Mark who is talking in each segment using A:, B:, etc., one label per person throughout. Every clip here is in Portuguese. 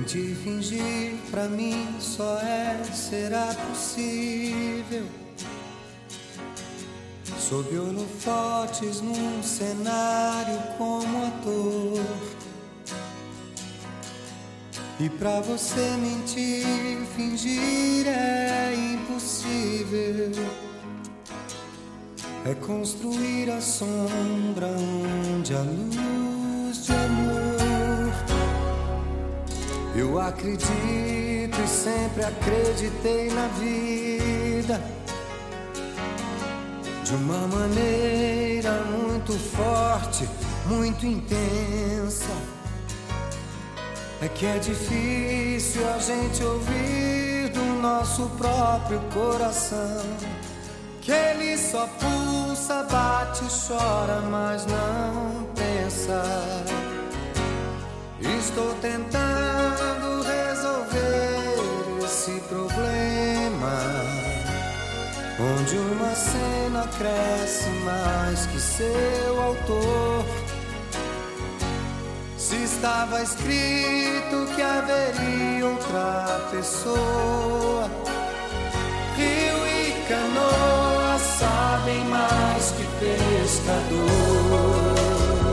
A: Mentir, fingir, pra mim só será possível sob holofotes num cenário como ator. E pra você mentir, fingir é impossível. É construir a sombra onde a luz de amor. Eu acredito e sempre acreditei na vida de uma maneira muito forte, muito intensa. É que é difícil a gente ouvir do nosso próprio coração que ele só pulsa, bate, chora, mas não pensa. Estou tentando resolver esse problema, onde uma cena cresce mais que seu autor. Se estava escrito que haveria outra pessoa, rio e canoa sabem mais que pescador.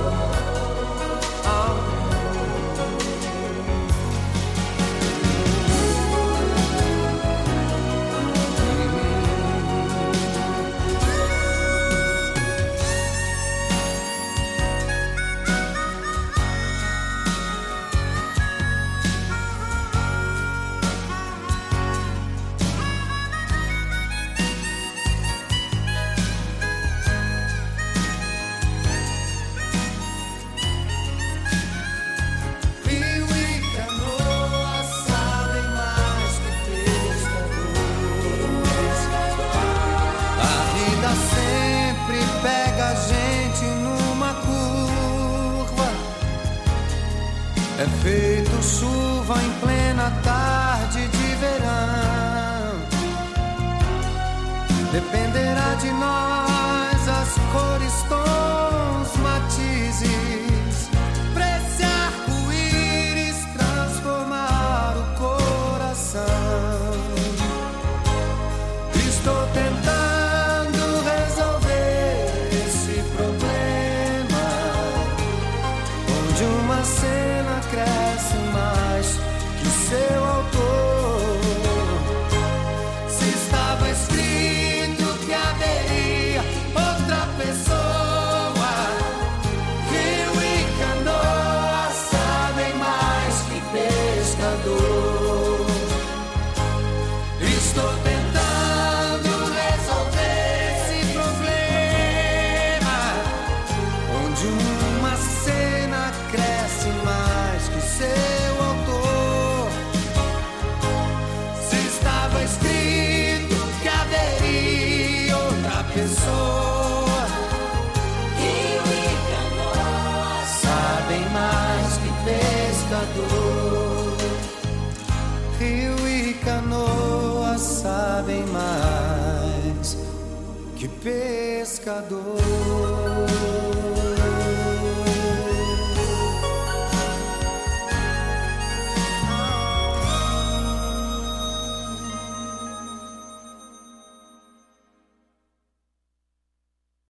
A: É feito chuva em plena tarde de verão. Dependerá de nós as cores, tons, matizes, pra esse arco-íris transformar o coração. Estou tentando resolver esse problema, onde uma cena cresce mais que seu autor. Se estava escrito que haveria outra pessoa, rio e canoa sabem mais que pescador. Estou tentando resolver esse problema, onde uma cena cresce mais que seu autor. Se estava escrito que haveria outra pessoa, rio e canoa sabem mais que pescador. Rio e canoa sabem mais que pescador.